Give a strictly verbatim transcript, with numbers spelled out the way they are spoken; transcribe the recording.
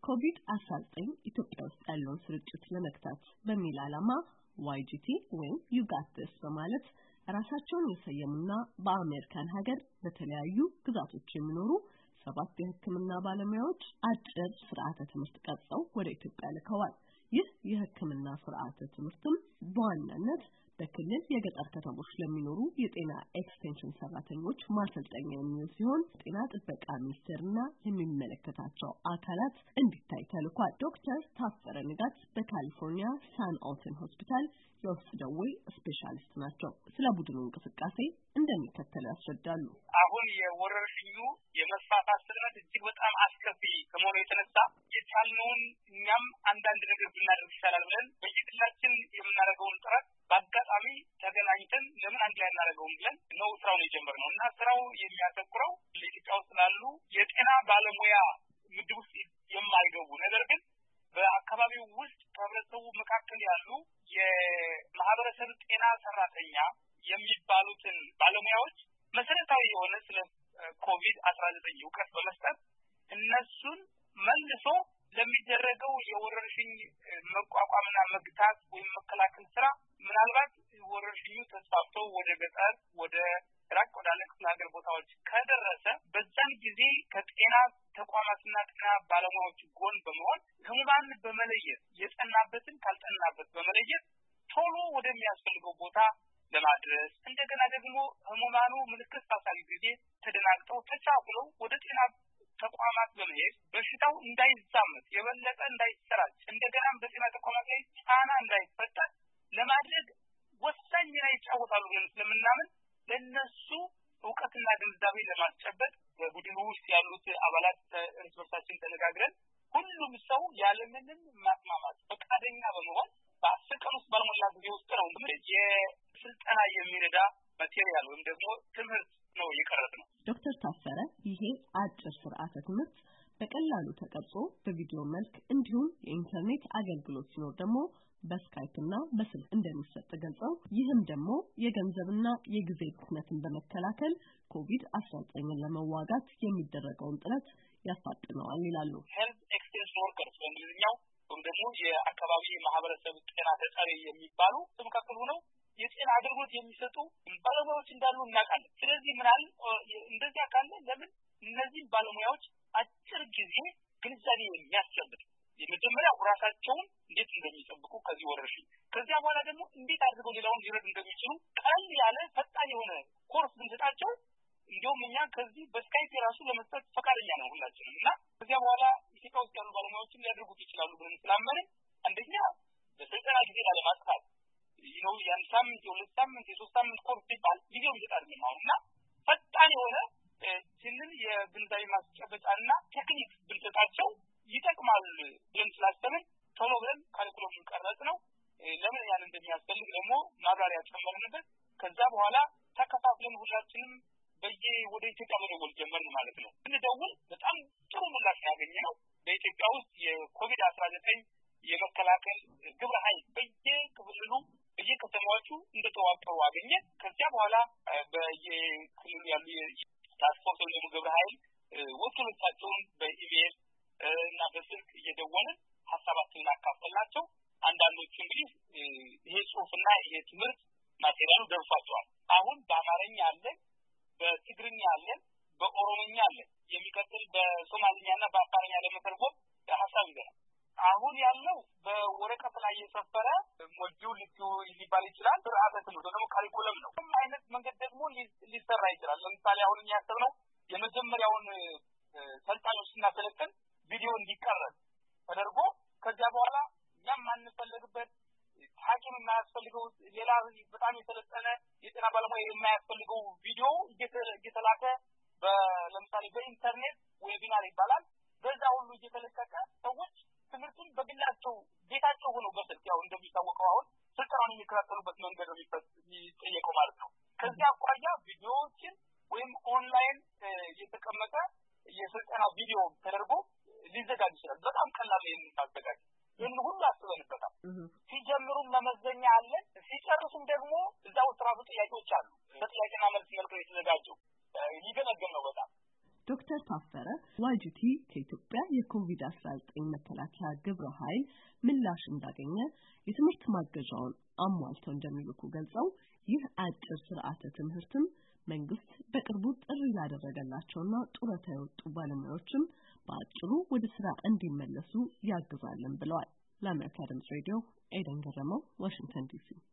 ኮቪድ አስራ ዘጠኝ ኢትዮጵያ ውስጥ ያለውን ስርጭት ለመግታት በሚል ዓላማ ዋይ ጂ ቲ ወይም You Got This በማለት ራሳቸውን የሰየሙና በአሜሪካን ሀገር በተለያዩ ግዛቶች የሚኖሩ ሰባት የሕክምና ባለሙያዎች አጭር ስርዓተ ትምህርት ቀርጸው ወደ ኢትዮጵያ ልከዋል። ይህ የሕክምና ስርዓተ ትምህርትም በዋናነት በክልል የገጠር ከተሞች ለሚኖሩ የጤና ኤክስቴንሽን ሰራተኞች ማሰልጠኛ የሚሆን ሲሆን ጤና ጥበቃ ሚኒስቴርና የሚመለከታቸው አካላት እንዲታይ ተልኳል። ዶክተር ታፈረ ንጋት በካሊፎርኒያ ሳን ኦልተን ሆስፒታል የውስጥ ደዌ ስፔሻሊስት ናቸው። ስለ ቡድኑ እንቅስቃሴ እንደሚከተለው ያስረዳሉ። አሁን የወረርሽኙ የመስፋፋት ፍጥነት እጅግ በጣም አስከፊ ከመሆኑ የተነሳ የቻልነውን እኛም አንዳንድ ነገር ብናደርግ ይሻላል ብለን በየግላችን የምናደርገውን ጥረት በአጋጣሚ ተገናኝተን ለምን አንድ ላይ እናደርገውም ብለን ነው ስራውን የጀመርነው እና ስራው የሚያተኩረው ለኢትዮጵያ ውስጥ ላሉ የጤና ባለሙያ ምድብ ውስጥ የማይገቡ ነገር ግን በአካባቢው ውስጥ ከህብረተሰቡ መካከል ያሉ የማህበረሰብ ጤና ሰራተኛ የሚባሉትን ባለሙያዎች መሰረታዊ የሆነ ስለ ኮቪድ አስራ ዘጠኝ እውቀት በመስጠት እነሱን መልሶ ለሚደረገው የወረርሽኝ መቋቋምና መግታት ወይም መከላከል ስራ ምናልባት ወረርሽኙ ተስፋፍቶ ወደ ገጠር ወደ ራቅ ወዳለ ክፍለ ሀገር ቦታዎች ከደረሰ በዛን ጊዜ ከጤና ተቋማትና ጤና ባለሙያዎች ጎን በመሆን ህሙማን በመለየት የጸናበትን ካልጸናበት በመለየት ቶሎ ወደሚያስፈልገው ቦታ ለማድረስ እንደገና ደግሞ ህሙማኑ ምልክት ሳሳይ ጊዜ ተደናግጠው ተቻኩለው ወደ ጤና ተቋማት በመሄድ በሽታው እንዳይዛመት የበለጠ እንዳይሰራጭ እንደገና በጤና ተቋማት ላይ ጫና እንዳይፈጠር ለማድረግ ወሳኝ ሚና ይጫወታሉ ብለን ስለምናምን ለነሱ ዕውቀትና ግንዛቤ ለማስጨበጥ በቡድኑ ውስጥ ያሉት አባላት እርስ በርሳችን ተነጋግረን ሁሉም ሰው ያለምንም ማጥማማት ፈቃደኛ በመሆን በአስር ቀን ውስጥ ባልሞላ ጊዜ ውስጥ ነው የስልጠና የሚረዳ ማቴሪያል ወይም ደግሞ ትምህርት ነው የቀረጽነው። ዶክተር ታፈረ ይሄ አጭር ስርዓተ ትምህርት በቀላሉ ተቀርጾ በቪዲዮ መልክ እንዲሁም የኢንተርኔት አገልግሎት ሲኖር ደግሞ በስካይፕና በስልክ እንደሚሰጥ ገልጸው ይህም ደግሞ የገንዘብና የጊዜ ብክነትን በመከላከል ኮቪድ አስራ ዘጠኝን ለመዋጋት የሚደረገውን ጥረት ያፋጥነዋል ይላሉ። ሄልዝ ኤክስቴንሽን ወርከርስ በእንግሊዝኛው ወይም ደግሞ የአካባቢ ማህበረሰብ ጤና ተጠሪ የሚባሉ በመካከል ሆነው የጤና አገልግሎት የሚሰጡ ባለሙያዎች እንዳሉ እናውቃለን። ስለዚህ ምናል እንደዚህ አካለ ለምን እነዚህ ባለሙያዎች አጭር ጊዜ ግንዛቤ የሚያስጨብጥ የመጀመሪያው ራሳቸውን እንዴት እንደሚጠብቁ ከዚህ ወረርሽኝ ከዚያ በኋላ ደግሞ እንዴት አድርገው ሌላውን ሊረዱ እንደሚችሉ ቀል ያለ ፈጣን የሆነ ኮርስ ብንሰጣቸው እንዲሁም እኛ ከዚህ በስካይፕ ራሱ ለመስጠት ፈቃደኛ ነው ሁላችንም እና ከዚያ በኋላ ኢትዮጵያ ውስጥ ያሉ ባለሙያዎችን ሊያደርጉት ይችላሉ ብለን ስላመንን አንደኛ በስልጠና ጊዜ ላለማጥፋት ይኸው ያን ሳምንት የሁለት ሳምንት የሶስት ሳምንት ኮርስ ሲባል ጊዜው ይሰጣል ነውና ፈጣን የሆነ ትንን የግንዛቤ ማስጨበጫና ቴክኒክ ብንሰጣቸው ይጠቅማል ብለን ስላሰብን ቶሎ ብለን ካሪኩለሙን ቀረጽ ነው። ለምን ያን እንደሚያስፈልግ ደግሞ ማብራሪያ ጨመርንበት። ከዛ በኋላ ተከፋፍለን ሁላችንም በየ ወደ ኢትዮጵያ መደወል ጀመርን ማለት ነው። እንደደውል በጣም ጥሩ ምላሽ ያገኘነው በኢትዮጵያ ውስጥ የኮቪድ አስራ ዘጠኝ የመከላከል ግብረ ኃይል በየክልሉ በየከተማዎቹ እንደተዋቀሩ አገኘ። ከዚያ በኋላ በየክልሉ ያሉ ታስፖርት ወይም ግብረ ኃይል ወኪሎቻቸውን በኢሜል እና በስልክ እየደወልን ሐሳባችንን አካፈልናቸው። አንዳንዶቹ እንግዲህ ይሄ ጽሁፍና ይሄ ትምህርት ማቴሪያሉ ደርሷቸዋል። አሁን በአማርኛ አለ፣ በትግርኛ አለ፣ በኦሮሞኛ አለ። የሚቀጥል በሶማሊኛና በአፋርኛ ለመተርጎም ሐሳብ ይዘናል። አሁን ያለው በወረቀት ላይ የሰፈረ ሞጁል ሊባል ይችላል። ስርዓተ ትምህርት ደግሞ ካሪኩለም ነው። ምን አይነት መንገድ ደግሞ ሊሰራ ይችላል። ለምሳሌ አሁን የሚያስበው የመጀመሪያውን ሰልጣኞች ስናሰለጥን ቪዲዮ እንዲቀረጽ ተደርጎ ከዚያ በኋላ እኛም ማንፈልግበት ሐኪም የማያስፈልገው ሌላ በጣም የተለጠነ የጤና ባለሙያ የማያስፈልገው ቪዲዮ እየተላከ ለምሳሌ በኢንተርኔት ዌቢናር ይባላል። በዛ ሁሉ እየተለቀቀ ሰዎች ትምህርቱን በግላቸው ቤታቸው ሆነው በስልክ ያው እንደሚታወቀው አሁን ስልጠናውን የሚከታተሉበት መንገድ ነው የሚጠየቀው ማለት ነው። ከዚያ አኳያ ቪዲዮዎችን ወይም ኦንላይን የተቀመጠ የስልጠና ቪዲዮ ተደርጎ ሊዘጋጅ ይችላል። በጣም ቀላል ነው የሚታዘጋጅ። ይህን ሁሉ አስበንበታል። ሲጀምሩም መመዘኛ አለ፣ ሲጨርሱም ደግሞ እዛው ራሱ ጥያቄዎች አሉ። በጥያቄና መልስ መልክ የተዘጋጀው ይገመገም ነው በጣም ዶክተር ታፈረ ዋይጂቲ ከኢትዮጵያ የኮቪድ አስራ ዘጠኝ መከላከያ ግብረ ኃይል ምላሽ እንዳገኘ የትምህርት ማገዣውን አሟልተው እንደሚልኩ ገልጸው ይህ አጭር ስርዓተ ትምህርትም መንግስት በቅርቡ ጥሪ ያደረገላቸውና ጡረታ የወጡ ባለሙያዎችም በአጭሩ ወደ ስራ እንዲመለሱ ያግዛልን ብለዋል። ለአሜሪካ ድምጽ ሬዲዮ ኤደን ገረመው ዋሽንግተን ዲሲ